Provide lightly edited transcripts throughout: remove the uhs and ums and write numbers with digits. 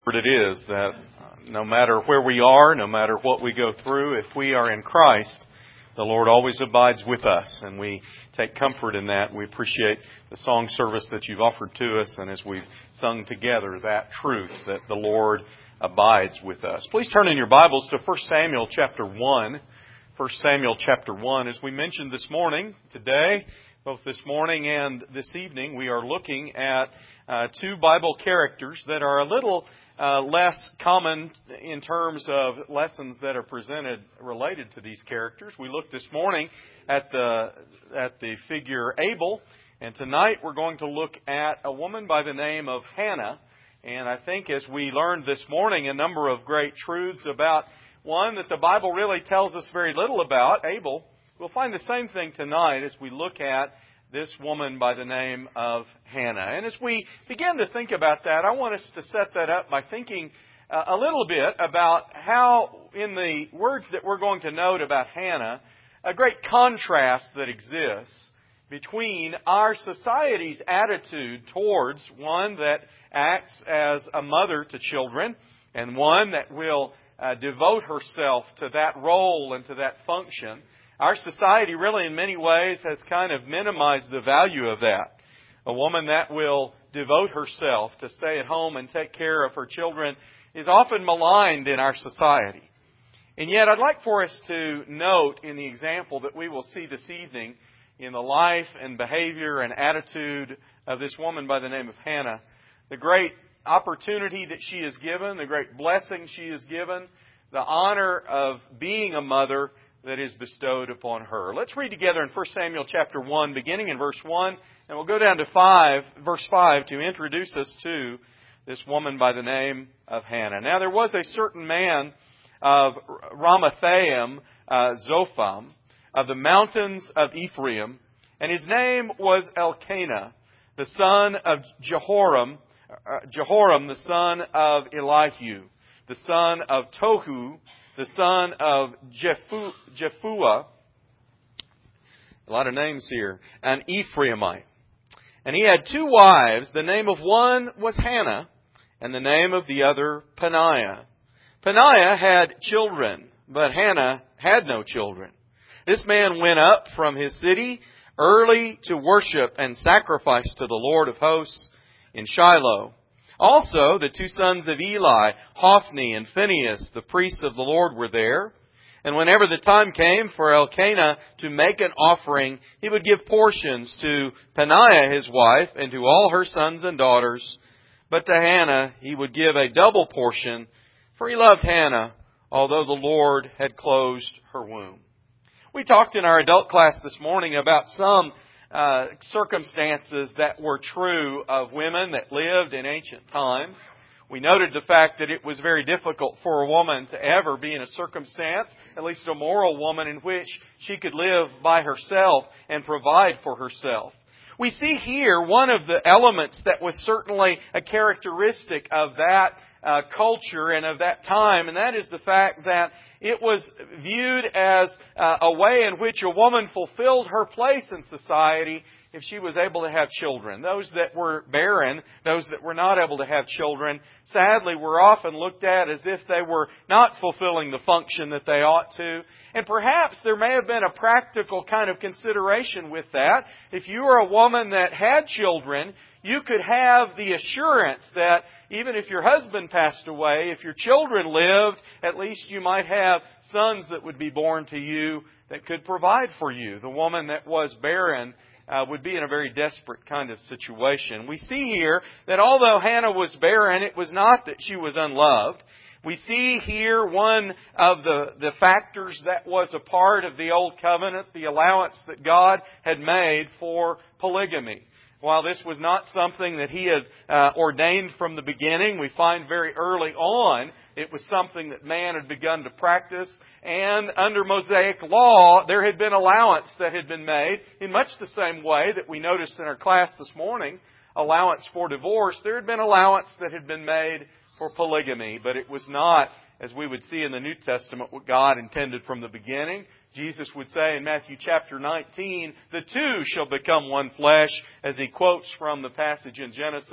It is that no matter where we are, no matter what we go through, if we are in Christ, the Lord always abides with us, and we take comfort in that. We appreciate the song service that you've offered to us, and as we've sung together, that truth that the Lord abides with us. Please turn in your Bibles to 1 Samuel chapter 1. 1 Samuel chapter 1. As we mentioned this morning, today, both this morning and this evening, we are looking at two Bible characters that are a little less common in terms of lessons that are presented related to these characters. We looked this morning at the figure Abel, and tonight we're going to look at a woman by the name of Hannah. And I think as we learned this morning a number of great truths about one that the Bible really tells us very little about, Abel, we'll find the same thing tonight as we look at this woman by the name of Hannah. And as we begin to think about that, I want us to set that up by thinking a little bit about how, in the words that we're going to note about Hannah, a great contrast that exists between our society's attitude towards one that acts as a mother to children and one that will devote herself to that role and to that function. Our society really in many ways has kind of minimized the value of that. A woman that will devote herself to stay at home and take care of her children is often maligned in our society. And yet I'd like for us to note in the example that we will see this evening in the life and behavior and attitude of this woman by the name of Hannah, the great opportunity that she is given, the great blessing she is given, the honor of being a mother that is bestowed upon her. Let's read together in 1 Samuel chapter 1, beginning in verse 1, and we'll go down to verse 5 to introduce us to this woman by the name of Hannah. Now there was a certain man of Ramathaim, Zophim, of the mountains of Ephraim, and his name was Elkanah, the son of Jehoram, the son of Elihu, the son of Tohu, the son of Jephua, a lot of names here, an Ephraimite. And he had two wives. The name of one was Hannah, and the name of the other Peninnah. Peninnah had children, but Hannah had no children. This man went up from his city early to worship and sacrifice to the Lord of hosts in Shiloh. Also, the two sons of Eli, Hophni and Phinehas, the priests of the Lord, were there. And whenever the time came for Elkanah to make an offering, he would give portions to Peninnah his wife and to all her sons and daughters. But to Hannah he would give a double portion, for he loved Hannah, although the Lord had closed her womb. We talked in our adult class this morning about some circumstances that were true of women that lived in ancient times. We noted the fact that it was very difficult for a woman to ever be in a circumstance, at least a moral woman, in which she could live by herself and provide for herself. We see here one of the elements that was certainly a characteristic of that culture and of that time, and that is the fact that it was viewed as a way in which a woman fulfilled her place in society if she was able to have children. Those that were barren, those that were not able to have children, sadly were often looked at as if they were not fulfilling the function that they ought to. And perhaps there may have been a practical kind of consideration with that. If you were a woman that had children, you could have the assurance that even if your husband passed away, if your children lived, at least you might have sons that would be born to you that could provide for you. The woman that was barren would be in a very desperate kind of situation. We see here that although Hannah was barren, it was not that she was unloved. We see here one of the factors that was a part of the Old Covenant, the allowance that God had made for polygamy. While this was not something that He had ordained from the beginning, we find very early on it was something that man had begun to practice. And under Mosaic law, there had been allowance that had been made in much the same way that we noticed in our class this morning, allowance for divorce. There had been allowance that had been made for polygamy, but it was not, as we would see in the New Testament, what God intended from the beginning. Jesus would say in Matthew chapter 19, the two shall become one flesh, as He quotes from the passage in Genesis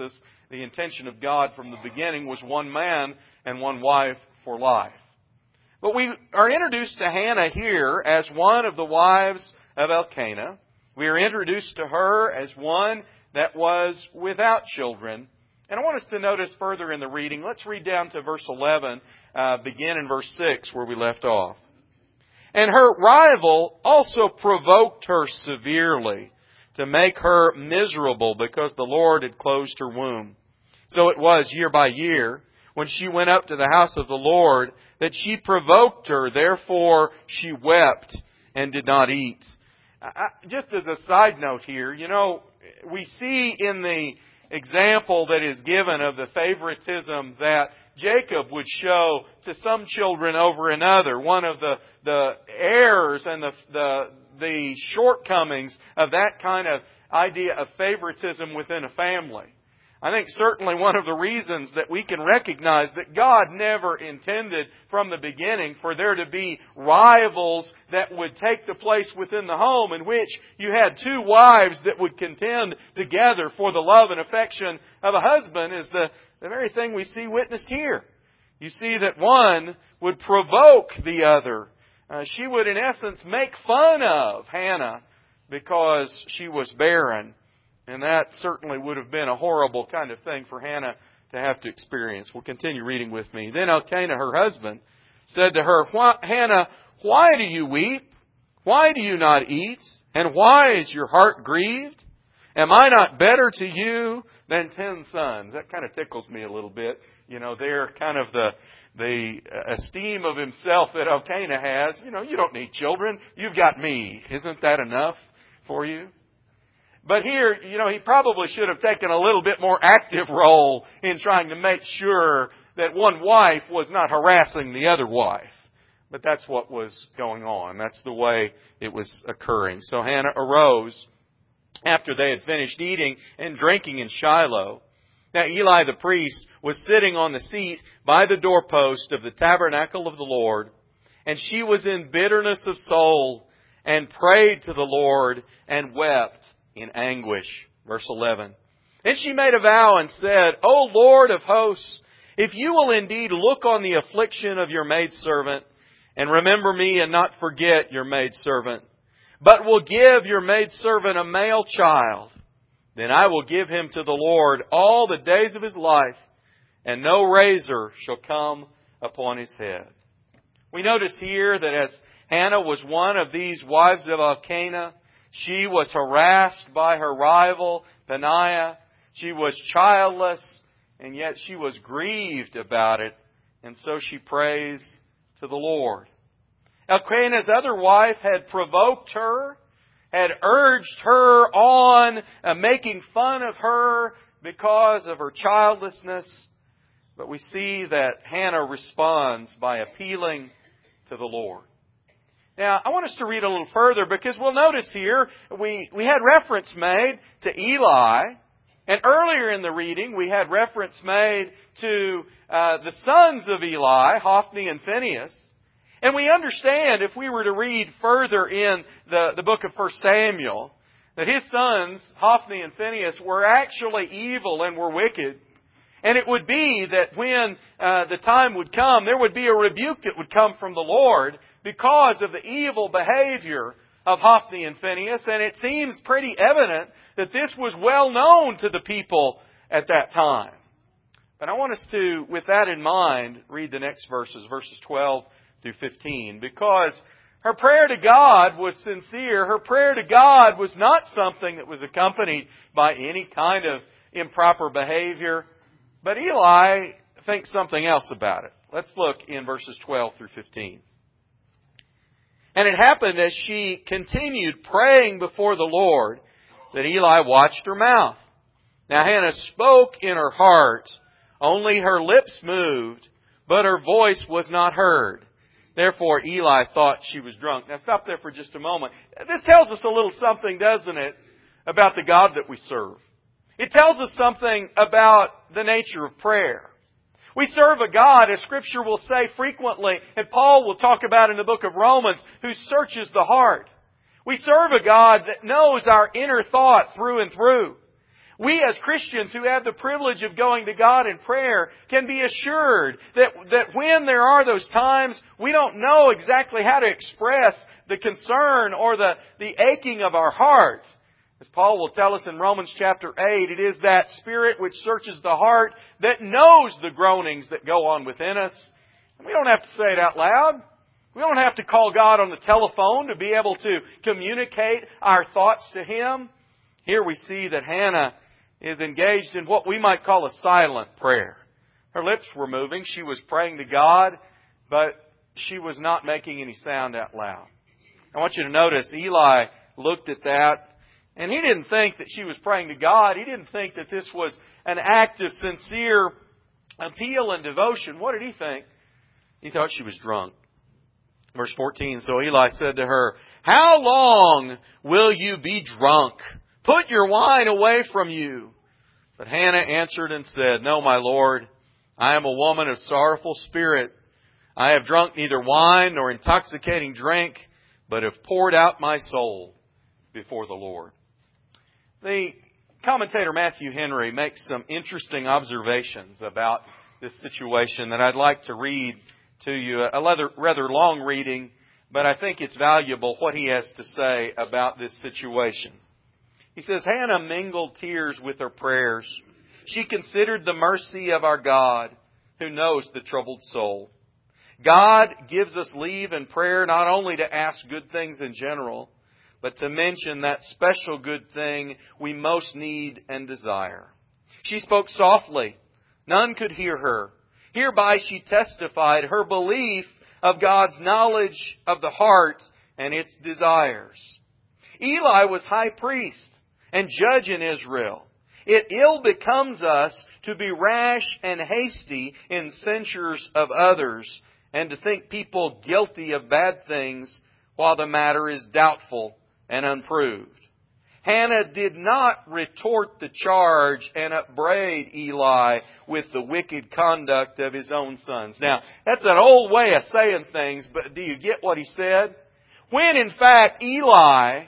the intention of God from the beginning was one man and one wife for life. But we are introduced to Hannah here as one of the wives of Elkanah. We are introduced to her as one that was without children. And I want us to notice further in the reading. Let's read down to verse 11, begin in verse 6 where we left off. And her rival also provoked her severely to make her miserable because the Lord had closed her womb. So it was year by year when she went up to the house of the Lord that she provoked her. Therefore she wept and did not eat. Just as a side note here, we see in the example that is given of the favoritism that Jacob would show to some children over another. One of the errors and the shortcomings of that kind of idea of favoritism within a family. I think certainly one of the reasons that we can recognize that God never intended from the beginning for there to be rivals that would take the place within the home in which you had two wives that would contend together for the love and affection of a husband is the very thing we see witnessed here. You see that one would provoke the other. She would in essence make fun of Hannah because she was barren. And that certainly would have been a horrible kind of thing for Hannah to have to experience. We'll continue reading with me. Then Elkanah, her husband, said to her, Hannah, why do you weep? Why do you not eat? And why is your heart grieved? Am I not better to you than 10 sons? That kind of tickles me a little bit. They're kind of the esteem of himself that Elkanah has. You don't need children. You've got me. Isn't that enough for you? But here, he probably should have taken a little bit more active role in trying to make sure that one wife was not harassing the other wife. But that's what was going on. That's the way it was occurring. So Hannah arose after they had finished eating and drinking in Shiloh. Now Eli the priest was sitting on the seat by the doorpost of the tabernacle of the Lord, and she was in bitterness of soul and prayed to the Lord and wept in anguish. Verse 11. And she made a vow and said, O Lord of hosts, if you will indeed look on the affliction of your maidservant, and remember me and not forget your maidservant, but will give your maidservant a male child, then I will give him to the Lord all the days of his life, and no razor shall come upon his head. We notice here that as Hannah was one of these wives of Elkanah, she was harassed by her rival, Peninnah. She was childless, and yet she was grieved about it. And so she prays to the Lord. Elkanah's other wife had provoked her, had urged her on, making fun of her because of her childlessness. But we see that Hannah responds by appealing to the Lord. Now, I want us to read a little further because we'll notice here we had reference made to Eli. And earlier in the reading, we had reference made to the sons of Eli, Hophni and Phinehas. And we understand, if we were to read further in the book of 1 Samuel, that his sons, Hophni and Phinehas, were actually evil and were wicked. And it would be that when the time would come, there would be a rebuke that would come from the Lord because of the evil behavior of Hophni and Phinehas. And it seems pretty evident that this was well known to the people at that time. But I want us to, with that in mind, read the next verses 12 through 15. Because her prayer to God was sincere. Her prayer to God was not something that was accompanied by any kind of improper behavior. But Eli thinks something else about it. Let's look in verses 12 through 15. And it happened as she continued praying before the Lord that Eli watched her mouth. Now Hannah spoke in her heart, only her lips moved, but her voice was not heard. Therefore Eli thought she was drunk. Now stop there for just a moment. This tells us a little something, doesn't it, about the God that we serve. It tells us something about the nature of prayer. We serve a God, as Scripture will say frequently, and Paul will talk about in the book of Romans, who searches the heart. We serve a God that knows our inner thought through and through. We as Christians who have the privilege of going to God in prayer can be assured that when there are those times we don't know exactly how to express the concern or the aching of our heart. As Paul will tell us in Romans chapter 8, it is that Spirit which searches the heart that knows the groanings that go on within us. And we don't have to say it out loud. We don't have to call God on the telephone to be able to communicate our thoughts to Him. Here we see that Hannah is engaged in what we might call a silent prayer. Her lips were moving. She was praying to God, but she was not making any sound out loud. I want you to notice Eli looked at that, and he didn't think that she was praying to God. He didn't think that this was an act of sincere appeal and devotion. What did he think? He thought she was drunk. Verse 14, so Eli said to her, "How long will you be drunk? Put your wine away from you." But Hannah answered and said, "No, my Lord, I am a woman of sorrowful spirit. I have drunk neither wine nor intoxicating drink, but have poured out my soul before the Lord." The commentator Matthew Henry makes some interesting observations about this situation that I'd like to read to you. A rather long reading, but I think it's valuable what he has to say about this situation. He says, Hannah mingled tears with her prayers. She considered the mercy of our God, who knows the troubled soul. God gives us leave in prayer not only to ask good things in general, but to mention that special good thing we most need and desire. She spoke softly. None could hear her. Hereby she testified her belief of God's knowledge of the heart and its desires. Eli was high priest and judge in Israel. It ill becomes us to be rash and hasty in censures of others and to think people guilty of bad things while the matter is doubtful and unproved. Hannah did not retort the charge and upbraid Eli with the wicked conduct of his own sons. Now, that's an old way of saying things, but do you get what he said? When, in fact, Eli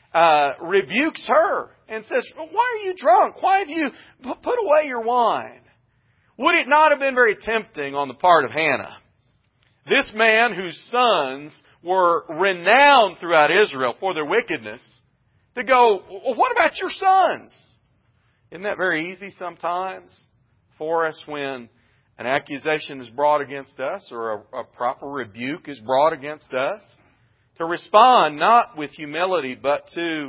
rebukes her and says, "Why are you drunk? Why have you put away your wine?" Would it not have been very tempting on the part of Hannah, this man whose sons were renowned throughout Israel for their wickedness, to go, "Well, what about your sons?" Isn't that very easy sometimes for us when an accusation is brought against us or a proper rebuke is brought against us? To respond not with humility, but to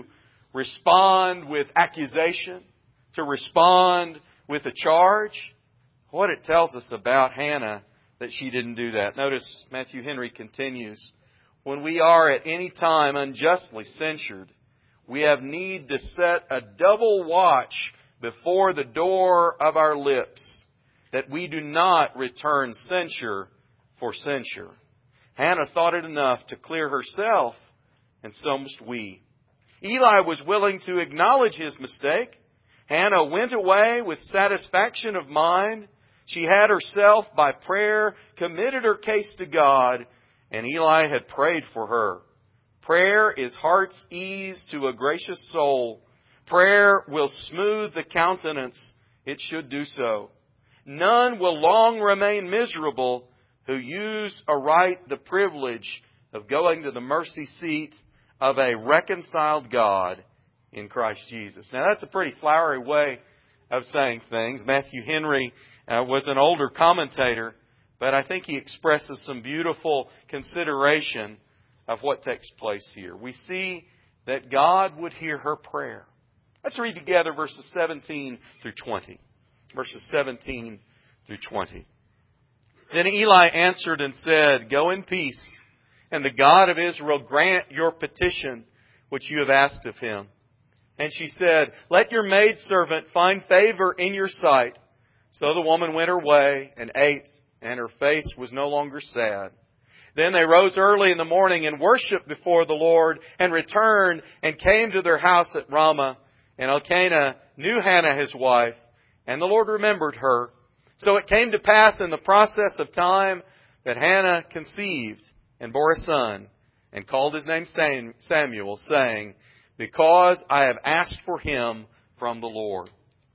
respond with accusation, to respond with a charge. What it tells us about Hannah that she didn't do that. Notice Matthew Henry continues, when we are at any time unjustly censured, we have need to set a double watch before the door of our lips, that we do not return censure for censure. Hannah thought it enough to clear herself, and so must we. Eli was willing to acknowledge his mistake. Hannah went away with satisfaction of mind. She had herself, by prayer, committed her case to God, and Eli had prayed for her. Prayer is heart's ease to a gracious soul. Prayer will smooth the countenance. It should do so. None will long remain miserable who use aright the privilege of going to the mercy seat of a reconciled God in Christ Jesus. Now that's a pretty flowery way of saying things. Matthew Henry was an older commentator, but I think he expresses some beautiful consideration of what takes place here. We see that God would hear her prayer. Let's read together verses 17 through 20. Verses 17 through 20. Then Eli answered and said, "Go in peace, and the God of Israel grant your petition which you have asked of Him." And she said, "Let your maidservant find favor in your sight." So the woman went her way and ate, and her face was no longer sad. Then they rose early in the morning and worshipped before the Lord and returned and came to their house at Ramah. And Elkanah knew Hannah his wife, and the Lord remembered her. So it came to pass in the process of time that Hannah conceived and bore a son and called his name Samuel, saying, "Because I have asked for him from the Lord."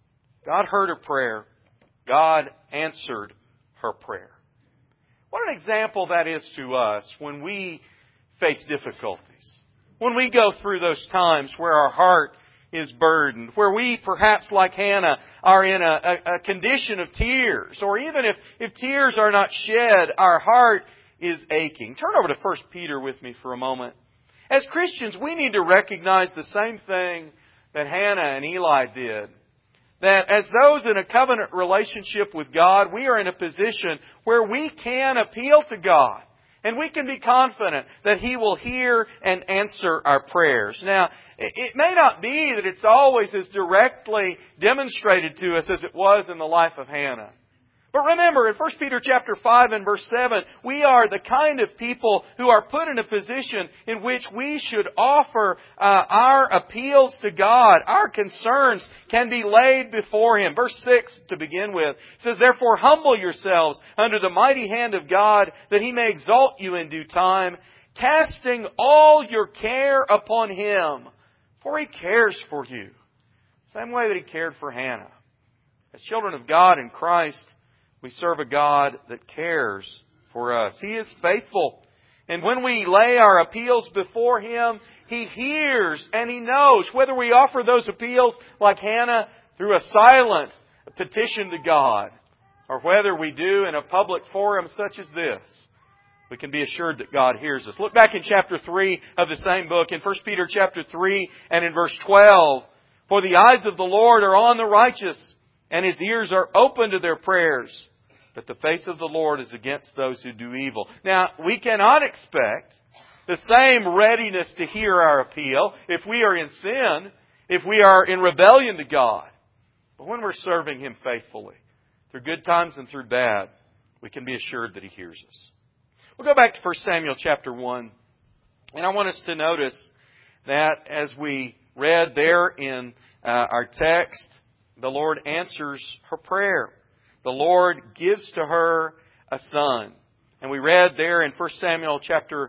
God heard her prayer. God answered her prayer. What an example that is to us when we face difficulties. When we go through those times where our heart is burdened, where we perhaps like Hannah are in a condition of tears, or even if tears are not shed, our heart is aching. Turn over to 1 Peter with me for a moment. As Christians, we need to recognize the same thing that Hannah and Eli did. That as those in a covenant relationship with God, we are in a position where we can appeal to God. And we can be confident that He will hear and answer our prayers. Now, it may not be that it's always as directly demonstrated to us as it was in the life of Hannah. But remember, in 1 Peter chapter 5 and verse 7, we are the kind of people who are put in a position in which we should offer our appeals to God. Our concerns can be laid before Him. Verse 6 to begin with says, "Therefore humble yourselves under the mighty hand of God, that He may exalt you in due time, casting all your care upon Him, for He cares for you." Same way that He cared for Hannah. As children of God in Christ, we serve a God that cares for us. He is faithful. And when we lay our appeals before Him, He hears and He knows whether we offer those appeals like Hannah through a silent petition to God, or whether we do in a public forum such as this. We can be assured that God hears us. Look back in chapter 3 of the same book, in 1 Peter chapter 3 and in verse 12. "For the eyes of the Lord are on the righteous, and His ears are open to their prayers. But the face of the Lord is against those who do evil." Now, we cannot expect the same readiness to hear our appeal if we are in sin, if we are in rebellion to God. But when we're serving Him faithfully, through good times and through bad, we can be assured that He hears us. We'll go back to 1 Samuel chapter 1. And I want us to notice that as we read there in our text, the Lord answers her prayer. The Lord gives to her a son. And we read there in 1 Samuel chapter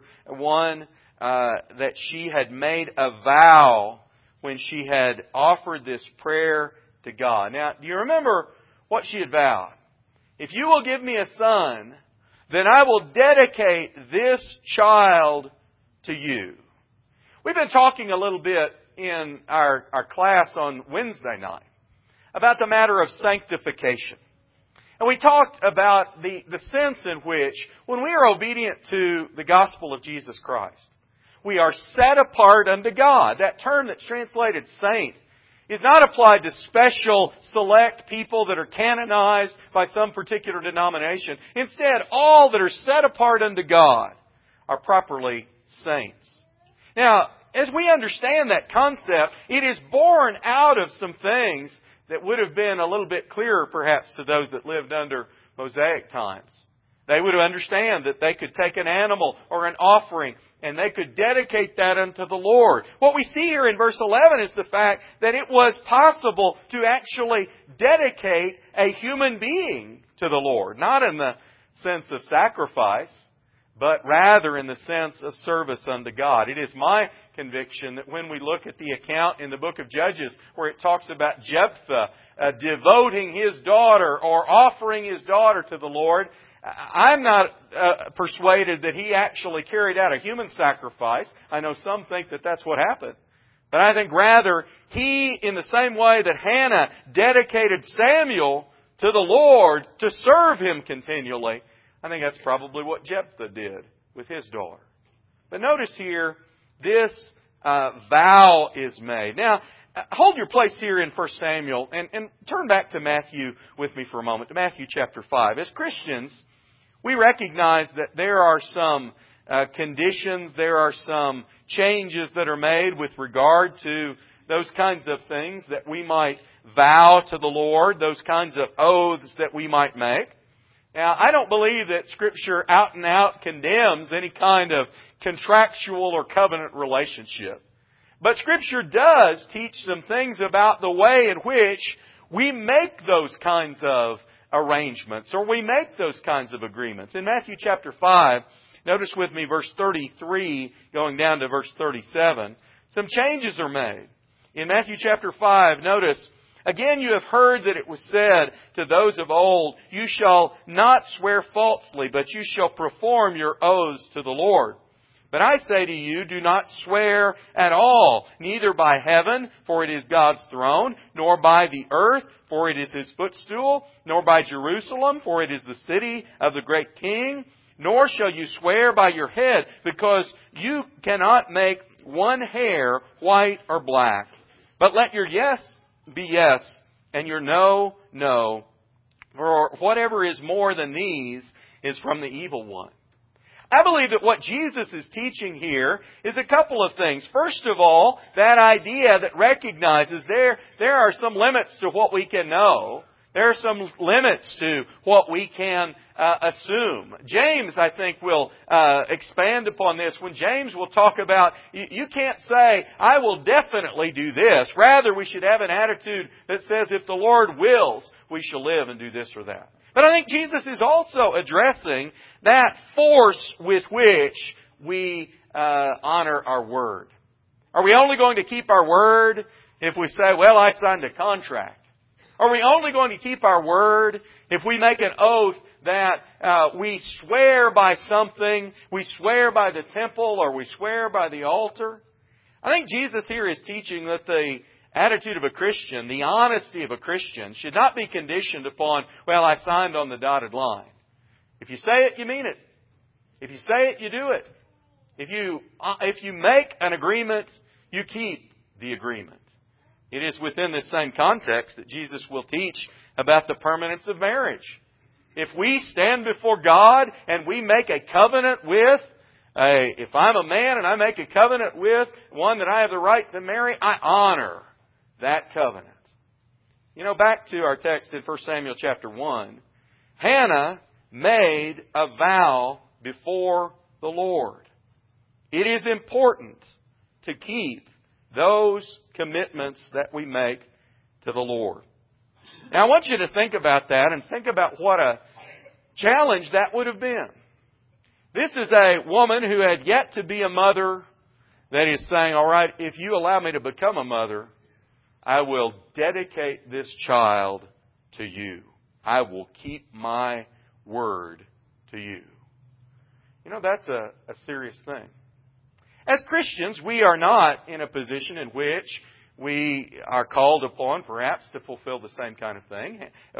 1 that she had made a vow when she had offered this prayer to God. Now, do you remember what she had vowed? "If you will give me a son, then I will dedicate this child to you." We've been talking a little bit in our class on Wednesday night about the matter of sanctification. And we talked about the sense in which, when we are obedient to the gospel of Jesus Christ, we are set apart unto God. That term that's translated saint is not applied to special, select people that are canonized by some particular denomination. Instead, all that are set apart unto God are properly saints. Now, as we understand that concept, it is born out of some things that would have been a little bit clearer perhaps to those that lived under Mosaic times. They would understand that they could take an animal or an offering and they could dedicate that unto the Lord. What we see here in verse 11 is the fact that it was possible to actually dedicate a human being to the Lord. Not in the sense of sacrifice, but rather in the sense of service unto God. It is my conviction that when we look at the account in the book of Judges where it talks about Jephthah devoting his daughter or offering his daughter to the Lord, I'm not persuaded that he actually carried out a human sacrifice. I know some think that that's what happened. But I think rather he, in the same way that Hannah dedicated Samuel to the Lord to serve Him continually, I think that's probably what Jephthah did with his daughter. But notice here, this vow is made. Now, hold your place here in 1 Samuel and turn back to Matthew with me for a moment, to Matthew chapter 5. As Christians, we recognize that there are some conditions, there are some changes that are made with regard to those kinds of things that we might vow to the Lord, those kinds of oaths that we might make. Now, I don't believe that Scripture out and out condemns any kind of contractual or covenant relationship. But Scripture does teach some things about the way in which we make those kinds of arrangements or we make those kinds of agreements. In Matthew chapter 5, notice with me verse 33 going down to verse 37, some changes are made. In Matthew chapter 5, notice Again, you have heard that it was said to those of old, You shall not swear falsely, but you shall perform your oaths to the Lord. But I say to you, do not swear at all, neither by heaven, for it is God's throne, nor by the earth, for it is His footstool, nor by Jerusalem, for it is the city of the great King, nor shall you swear by your head, because you cannot make one hair white or black. But let your yes be yes, and your no, no. For whatever is more than these is from the evil one. I believe that what Jesus is teaching here is a couple of things. First of all, that idea that recognizes there are some limits to what we can know. There are some limits to what we can assume. James, I think, will expand upon this when James will talk about, you can't say, I will definitely do this. Rather, we should have an attitude that says, if the Lord wills, we shall live and do this or that. But I think Jesus is also addressing that force with which we honor our word. Are we only going to keep our word if we say, well, I signed a contract? Are we only going to keep our word if we make an oath that we swear by something, we swear by the temple, or we swear by the altar? I think Jesus here is teaching that the attitude of a Christian, the honesty of a Christian, should not be conditioned upon, well, I signed on the dotted line. If you say it, you mean it. If you say it, you do it. If you make an agreement, you keep the agreement. It is within this same context that Jesus will teach about the permanence of marriage. If we stand before God and we make a covenant with, if I'm a man and I make a covenant with one that I have the right to marry, I honor that covenant. You know, back to our text in 1 Samuel chapter 1, Hannah made a vow before the Lord. It is important to keep those commitments that we make to the Lord. Now I want you to think about that and think about what a challenge that would have been. This is a woman who had yet to be a mother that is saying, all right, if you allow me to become a mother, I will dedicate this child to you. I will keep my word to you. You know, that's a serious thing. As Christians, we are not in a position in which we are called upon, perhaps, to fulfill the same kind of thing.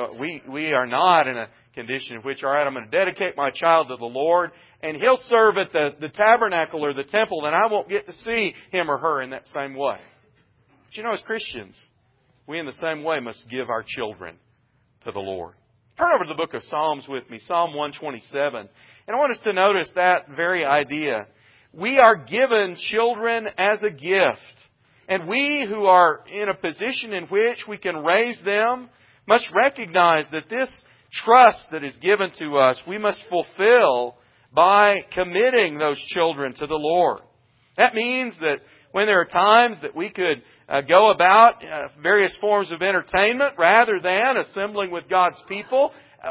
We are not in a condition in which, all right, I'm going to dedicate my child to the Lord, and he'll serve at the tabernacle or the temple, and I won't get to see him or her in that same way. But you know, as Christians, we in the same way must give our children to the Lord. Turn over to the book of Psalms with me, Psalm 127. And I want us to notice that very idea. We are given children as a gift. And we who are in a position in which we can raise them must recognize that this trust that is given to us, we must fulfill by committing those children to the Lord. That means that when there are times that we could go about various forms of entertainment rather than assembling with God's people,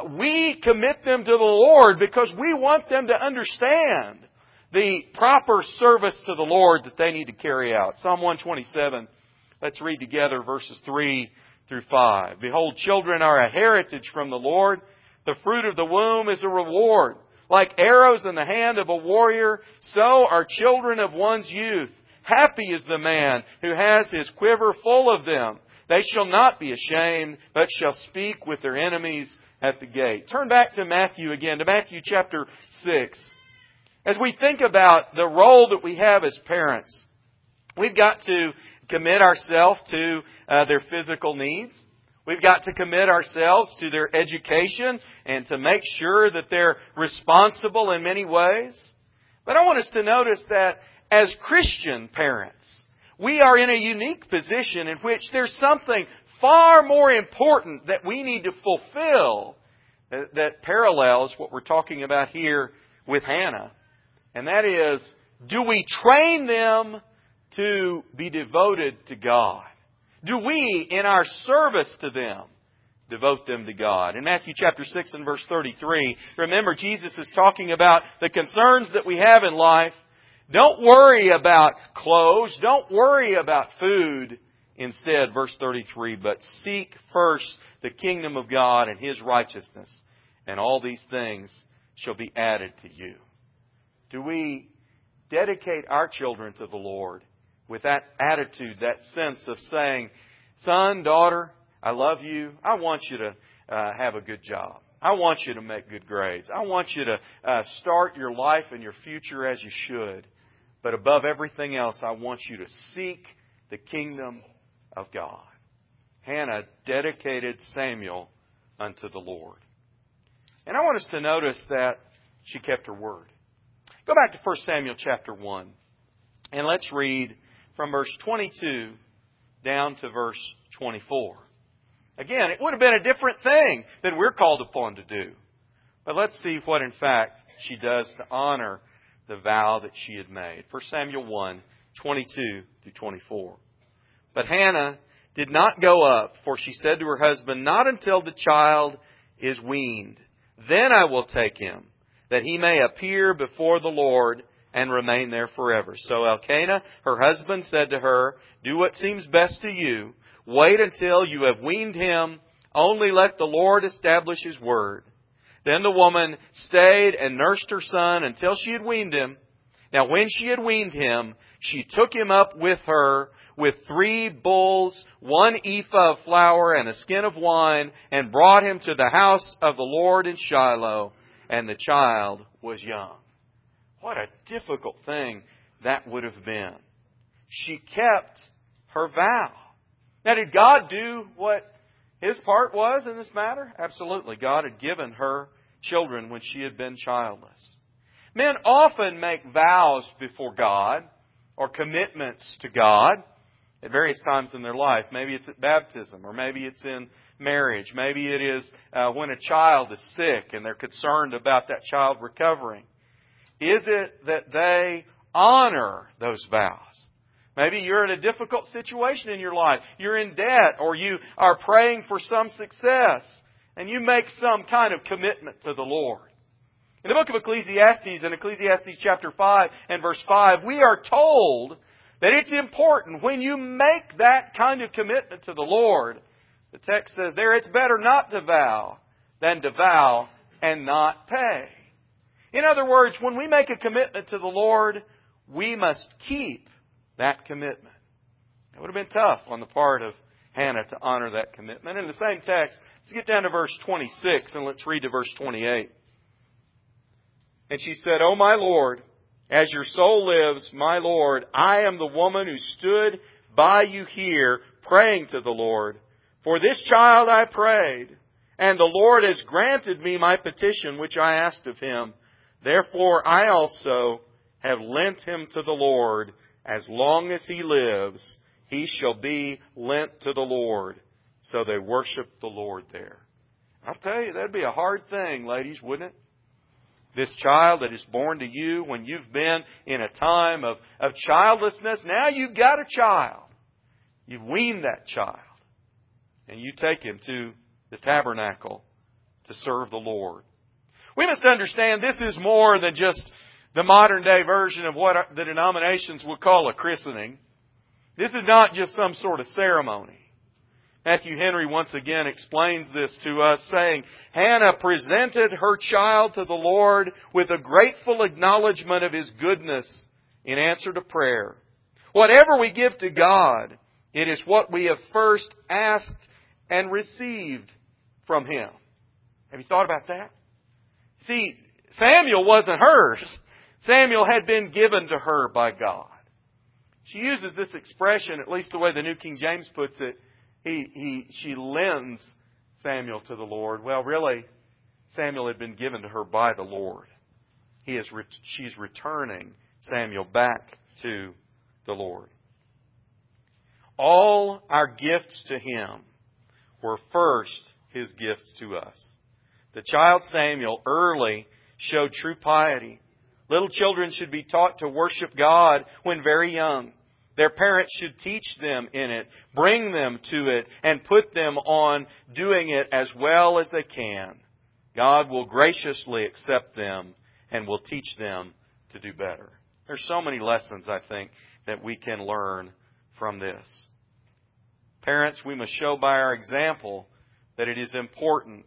we commit them to the Lord because we want them to understand the proper service to the Lord that they need to carry out. Psalm 127, let's read together verses 3 through 5. Behold, children are a heritage from the Lord. The fruit of the womb is a reward. Like arrows in the hand of a warrior, so are children of one's youth. Happy is the man who has his quiver full of them. They shall not be ashamed, but shall speak with their enemies at the gate. Turn back to Matthew again, to Matthew chapter 6. As we think about the role that we have as parents, we've got to commit ourselves to their physical needs. We've got to commit ourselves to their education and to make sure that they're responsible in many ways. But I want us to notice that as Christian parents, we are in a unique position in which there's something far more important that we need to fulfill that parallels what we're talking about here with Hannah. And that is, do we train them to be devoted to God? Do we, in our service to them, devote them to God? In Matthew chapter 6 and verse 33, remember Jesus is talking about the concerns that we have in life. Don't worry about clothes. Don't worry about food Instead, verse 33, but seek first the kingdom of God and His righteousness, and all these things shall be added to you. Do we dedicate our children to the Lord with that attitude, that sense of saying, son, daughter, I love you. I want you to have a good job. I want you to make good grades. I want you to start your life and your future as you should. But above everything else, I want you to seek the kingdom of God. Hannah dedicated Samuel unto the Lord. And I want us to notice that she kept her word. Go back to 1 Samuel chapter 1. And let's read from verse 22 down to verse 24. Again, it would have been a different thing than we're called upon to do. But let's see what, in fact, she does to honor the vow that she had made. 1 Samuel 1, 22 through 24. But Hannah did not go up, for she said to her husband, not until the child is weaned. Then I will take him, that he may appear before the Lord and remain there forever. So Elkanah, her husband, said to her, do what seems best to you. Wait until you have weaned him. Only let the Lord establish His word. Then the woman stayed and nursed her son until she had weaned him. Now when she had weaned him, she took him up with her with 3 bulls, 1 ephah of flour, and a skin of wine, and brought him to the house of the Lord in Shiloh. And the child was young. What a difficult thing that would have been. She kept her vow. Now, did God do what His part was in this matter? Absolutely. God had given her children when she had been childless. Men often make vows before God or commitments to God at various times in their life. Maybe it's at baptism, or maybe it's in marriage. Maybe it is when a child is sick and they're concerned about that child recovering. Is it that they honor those vows? Maybe you're in a difficult situation in your life. You're in debt, or you are praying for some success, and you make some kind of commitment to the Lord. In the book of Ecclesiastes, in Ecclesiastes chapter 5 and verse 5, we are told that it's important when you make that kind of commitment to the Lord. The text says there, it's better not to vow than to vow and not pay. In other words, when we make a commitment to the Lord, we must keep that commitment. It would have been tough on the part of Hannah to honor that commitment. In the same text, let's get down to verse 26 and let's read to verse 28. And she said, O my Lord, as your soul lives, my Lord, I am the woman who stood by you here praying to the Lord. For this child I prayed, and the Lord has granted me my petition which I asked of Him. Therefore I also have lent him to the Lord. As long as he lives, he shall be lent to the Lord. So they worshiped the Lord there. I'll tell you, that'd be a hard thing, ladies, wouldn't it? This child that is born to you when you've been in a time of childlessness, now you've got a child. You've weaned that child. And you take him to the tabernacle to serve the Lord. We must understand this is more than just the modern day version of what the denominations would call a christening. This is not just some sort of ceremony. Matthew Henry once again explains this to us, saying, Hannah presented her child to the Lord with a grateful acknowledgement of His goodness in answer to prayer. Whatever we give to God, it is what we have first asked and received from Him. Have you thought about that? See, Samuel wasn't hers. Samuel had been given to her by God. She uses this expression, at least the way the New King James puts it, she lends Samuel to the Lord. Well, really, Samuel had been given to her by the Lord. She's returning Samuel back to the Lord. All our gifts to Him were first His gifts to us. The child Samuel early showed true piety. Little children should be taught to worship God when very young. Their parents should teach them in it, bring them to it, and put them on doing it as well as they can. God will graciously accept them and will teach them to do better. There's so many lessons, I think, that we can learn from this. Parents, we must show by our example that it is important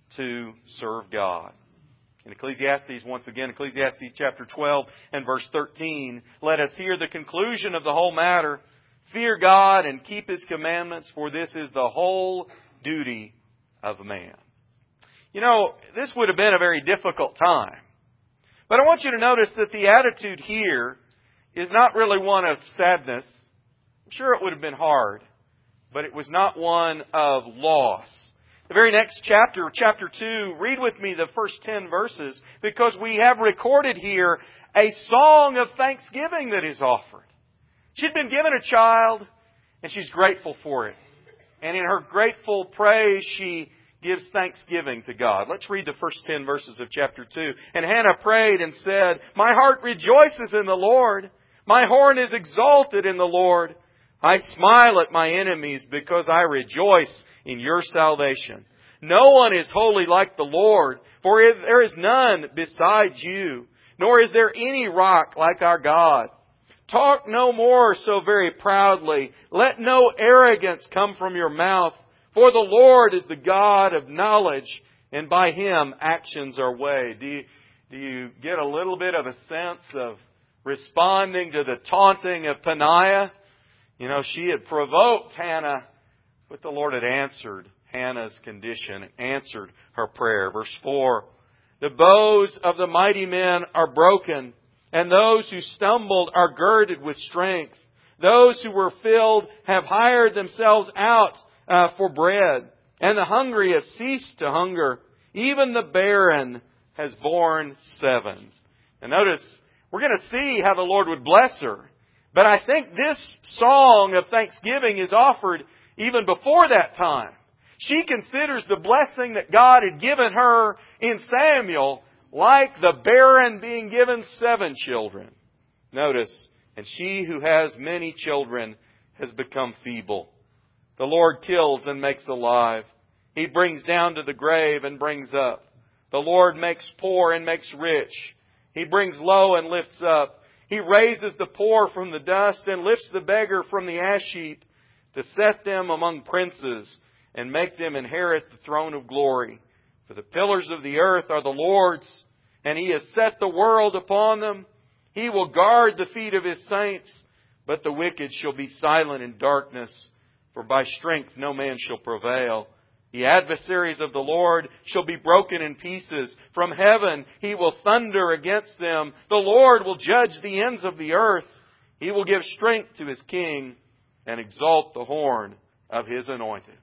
to serve God. In Ecclesiastes, once again, Ecclesiastes chapter 12 and verse 13, let us hear the conclusion of the whole matter. Fear God and keep His commandments, for this is the whole duty of man. You know, this would have been a very difficult time. But I want you to notice that the attitude here is not really one of sadness. I'm sure it would have been hard, but it was not one of loss. The very next chapter, chapter 2, read with me the first 10 verses, because we have recorded here a song of thanksgiving that is offered. She'd been given a child, and she's grateful for it. And in her grateful praise, she gives thanksgiving to God. Let's read the first 10 verses of chapter 2. And Hannah prayed and said, my heart rejoices in the Lord. My horn is exalted in the Lord. I smile at my enemies because I rejoice in your salvation. No one is holy like the Lord, for there is none besides you, nor is there any rock like our God. Talk no more so very proudly. Let no arrogance come from your mouth. For the Lord is the God of knowledge, and by Him actions are weighed. Do you get a little bit of a sense of responding to the taunting of Peninnah? You know, she had provoked Hannah, but the Lord had answered Hannah's condition, answered her prayer. Verse 4, the bows of the mighty men are broken, and those who stumbled are girded with strength. Those who were filled have hired themselves out for bread, and the hungry have ceased to hunger. Even the barren has borne 7. And notice, we're going to see how the Lord would bless her. But I think this song of thanksgiving is offered even before that time. She considers the blessing that God had given her in Samuel like the barren being given 7 children. Notice, and she who has many children has become feeble. The Lord kills and makes alive. He brings down to the grave and brings up. The Lord makes poor and makes rich. He brings low and lifts up. He raises the poor from the dust and lifts the beggar from the ash heap, to set them among princes and make them inherit the throne of glory. For the pillars of the earth are the Lord's, and He has set the world upon them. He will guard the feet of His saints, but the wicked shall be silent in darkness, for by strength no man shall prevail. The adversaries of the Lord shall be broken in pieces. From heaven He will thunder against them. The Lord will judge the ends of the earth. He will give strength to His king and exalt the horn of His anointed.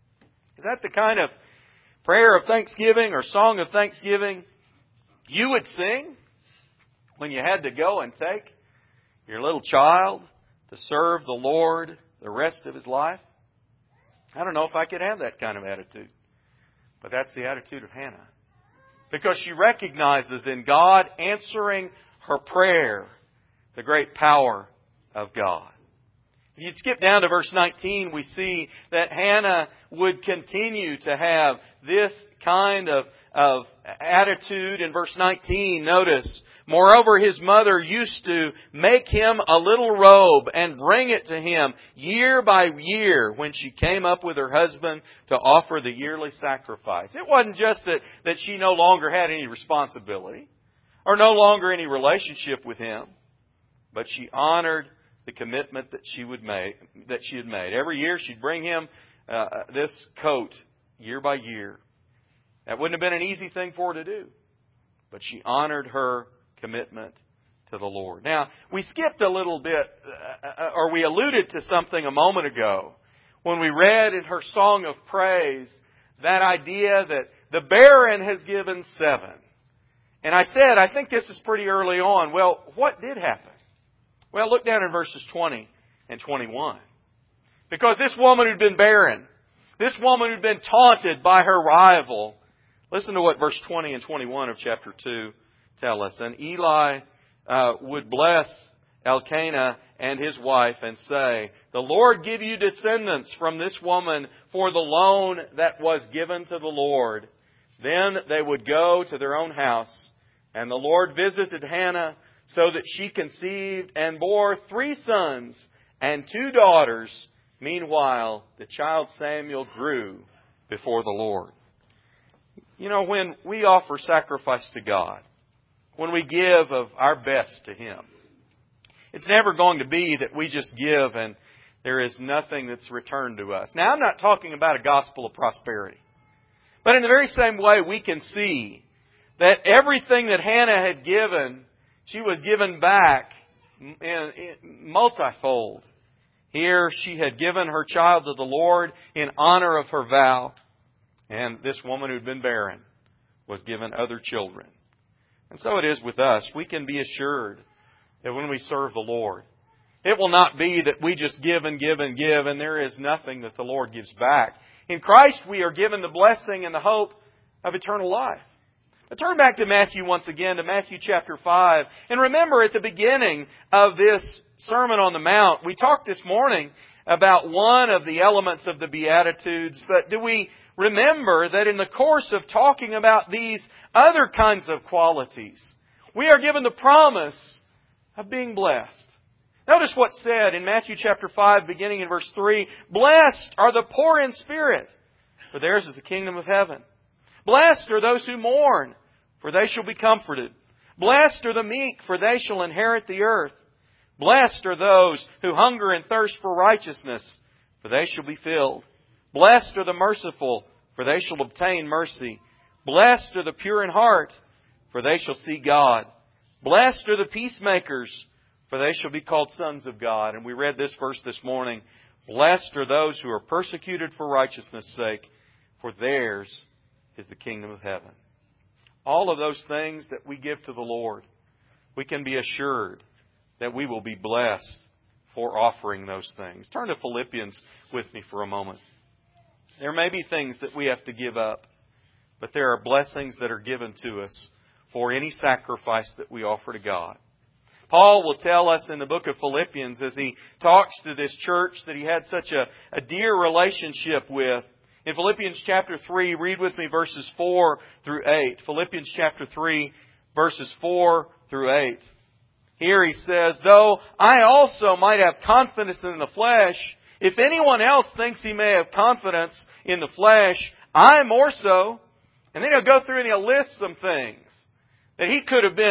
Is that the kind of prayer of thanksgiving or song of thanksgiving you would sing when you had to go and take your little child to serve the Lord the rest of his life? I don't know if I could have that kind of attitude. But that's the attitude of Hannah. Because she recognizes in God answering her prayer the great power of God. If you skip down to verse 19, we see that Hannah would continue to have this kind of attitude. In verse 19, notice, moreover, his mother used to make him a little robe and bring it to him year by year when she came up with her husband to offer the yearly sacrifice. It wasn't just that she no longer had any responsibility or no longer any relationship with him, but she honored the commitment that she had made. Every year she'd bring him this coat year by year. That wouldn't have been an easy thing for her to do, but she honored her commitment to the Lord. Now, we skipped a little bit, or we alluded to something a moment ago when we read in her song of praise that idea that the barren has given 7. And I said, I think this is pretty early on. Well, what did happen? Well, look down in verses 20 and 21. Because this woman who'd been barren, this woman who'd been taunted by her rival, listen to what verse 20 and 21 of chapter 2 tell us. And Eli would bless Elkanah and his wife and say, the Lord give you descendants from this woman for the loan that was given to the Lord. Then they would go to their own house. And the Lord visited Hannah so that she conceived and bore 3 sons and 2 daughters. Meanwhile, the child Samuel grew before the Lord. You know, when we offer sacrifice to God, when we give of our best to Him, it's never going to be that we just give and there is nothing that's returned to us. Now, I'm not talking about a gospel of prosperity. But in the very same way, we can see that everything that Hannah had given, she was given back in multifold. Here, she had given her child to the Lord in honor of her vow. And this woman who'd been barren was given other children. And so it is with us. We can be assured that when we serve the Lord, it will not be that we just give and give and give and there is nothing that the Lord gives back. In Christ we are given the blessing and the hope of eternal life. Now turn back to Matthew once again, to Matthew chapter 5. And remember at the beginning of this Sermon on the Mount, we talked this morning about one of the elements of the Beatitudes. But do we remember that in the course of talking about these other kinds of qualities, we are given the promise of being blessed? Notice what's said in Matthew chapter 5, beginning in verse 3. Blessed are the poor in spirit, for theirs is the kingdom of heaven. Blessed are those who mourn, for they shall be comforted. Blessed are the meek, for they shall inherit the earth. Blessed are those who hunger and thirst for righteousness, for they shall be filled. Blessed are the merciful, for they shall obtain mercy. Blessed are the pure in heart, for they shall see God. Blessed are the peacemakers, for they shall be called sons of God. And we read this verse this morning. Blessed are those who are persecuted for righteousness' sake, for theirs is the kingdom of heaven. All of those things that we give to the Lord, we can be assured that we will be blessed for offering those things. Turn to Philippians with me for a moment. There may be things that we have to give up, but there are blessings that are given to us for any sacrifice that we offer to God. Paul will tell us in the book of Philippians as he talks to this church that he had such a dear relationship with. In Philippians chapter 3, read with me verses 4 through 8. Philippians chapter 3, verses 4 through 8. Here he says, though I also might have confidence in the flesh, if anyone else thinks he may have confidence in the flesh, I more so. And then he'll go through and he'll list some things. That he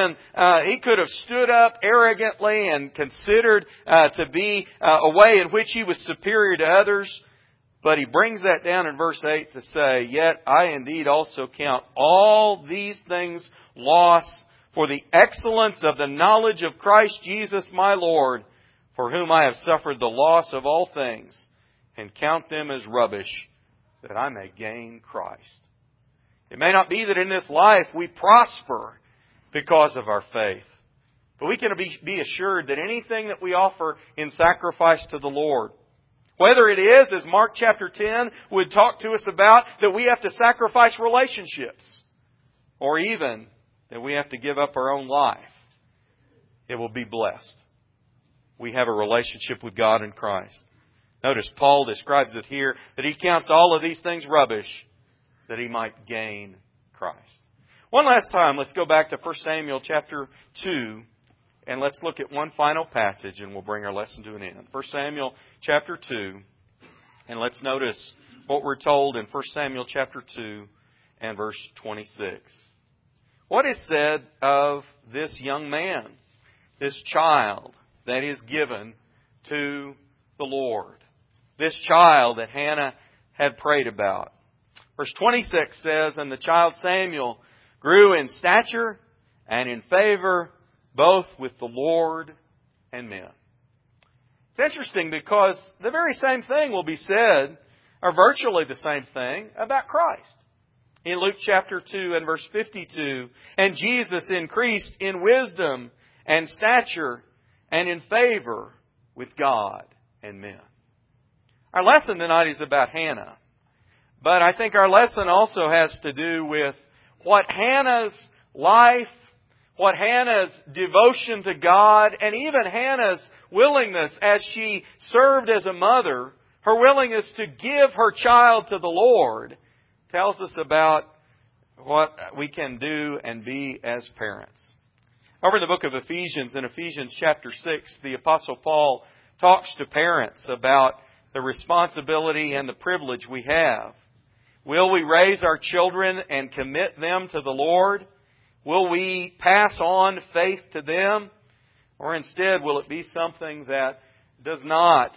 could have stood up arrogantly and considered to be a way in which he was superior to others. But he brings that down in verse 8 to say, yet I indeed also count all these things loss for the excellence of the knowledge of Christ Jesus my Lord, for whom I have suffered the loss of all things, and count them as rubbish, that I may gain Christ. It may not be that in this life we prosper because of our faith. But we can be assured that anything that we offer in sacrifice to the Lord, whether it is, as Mark chapter 10 would talk to us about, that we have to sacrifice relationships, or even that we have to give up our own life, it will be blessed. We have a relationship with God in Christ. Notice Paul describes it here, that he counts all of these things rubbish, that he might gain Christ. One last time, let's go back to 1 Samuel chapter 2, and let's look at one final passage, and we'll bring our lesson to an end. 1 Samuel chapter 2, and let's notice what we're told in 1 Samuel chapter 2 and verse 26. What is said of this young man, this child that is given to the Lord? This child that Hannah had prayed about. Verse 26 says, and the child Samuel grew in stature and in favor both with the Lord and men. It's interesting because the very same thing will be said, or virtually the same thing, about Christ. In Luke chapter 2 and verse 52, and Jesus increased in wisdom and stature and in favor with God and men. Our lesson tonight is about Hannah. But I think our lesson also has to do with what Hannah's life, what Hannah's devotion to God, and even Hannah's willingness as she served as a mother, her willingness to give her child to the Lord, tells us about what we can do and be as parents. Over in the book of Ephesians, in Ephesians chapter 6, the Apostle Paul talks to parents about the responsibility and the privilege we have. Will we raise our children and commit them to the Lord? Will we pass on faith to them? Or instead, will it be something that is not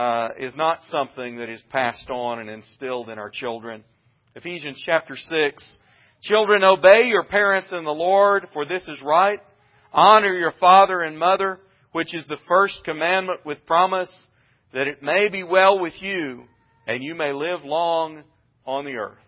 something that is passed on and instilled in our children? Ephesians chapter 6. Children, obey your parents in the Lord, for this is right. Honor your father and mother, which is the first commandment with promise, that it may be well with you and you may live long on the earth.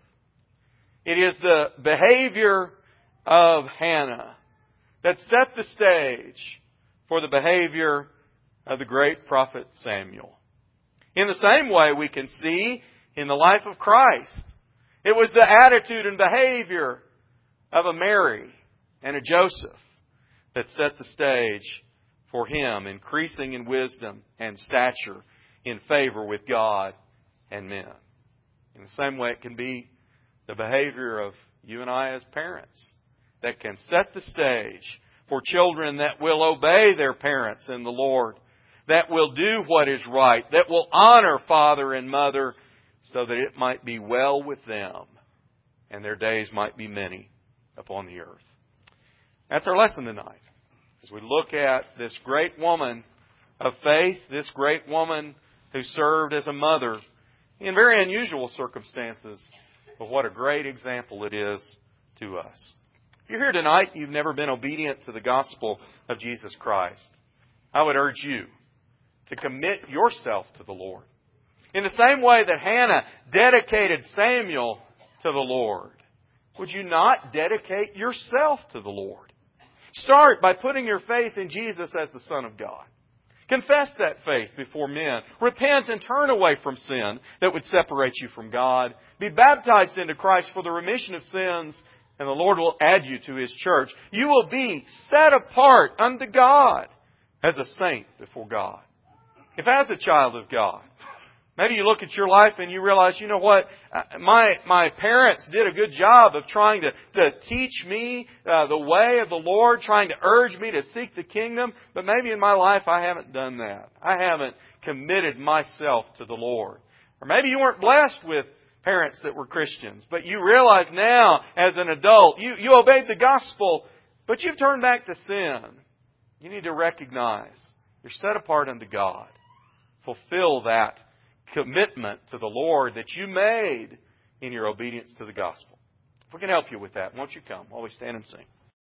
It is the behavior of Hannah that set the stage for the behavior of the great prophet Samuel. In the same way, we can see in the life of Christ, it was the attitude and behavior of a Mary and a Joseph that set the stage for Him, increasing in wisdom and stature in favor with God and men. In the same way, it can be the behavior of you and I as parents that can set the stage for children that will obey their parents in the Lord, that will do what is right, that will honor father and mother so that it might be well with them and their days might be many upon the earth. That's our lesson tonight. As we look at this great woman of faith, this great woman who served as a mother in very unusual circumstances, but what a great example it is to us. If you're here tonight, you've never been obedient to the gospel of Jesus Christ, I would urge you to commit yourself to the Lord. In the same way that Hannah dedicated Samuel to the Lord, would you not dedicate yourself to the Lord? Start by putting your faith in Jesus as the Son of God. Confess that faith before men. Repent and turn away from sin that would separate you from God. Be baptized into Christ for the remission of sins, and the Lord will add you to His church. You will be set apart unto God as a saint before God. If as a child of God, maybe you look at your life and you realize, you know what, my parents did a good job of trying to teach me the way of the Lord, trying to urge me to seek the kingdom, but maybe in my life I haven't done that. I haven't committed myself to the Lord. Or maybe you weren't blessed with parents that were Christians, but you realize now as an adult, you obeyed the gospel, but you've turned back to sin. You need to recognize you're set apart unto God. Fulfill that commitment to the Lord that you made in your obedience to the gospel. If we can help you with that, won't you come while we stand and sing?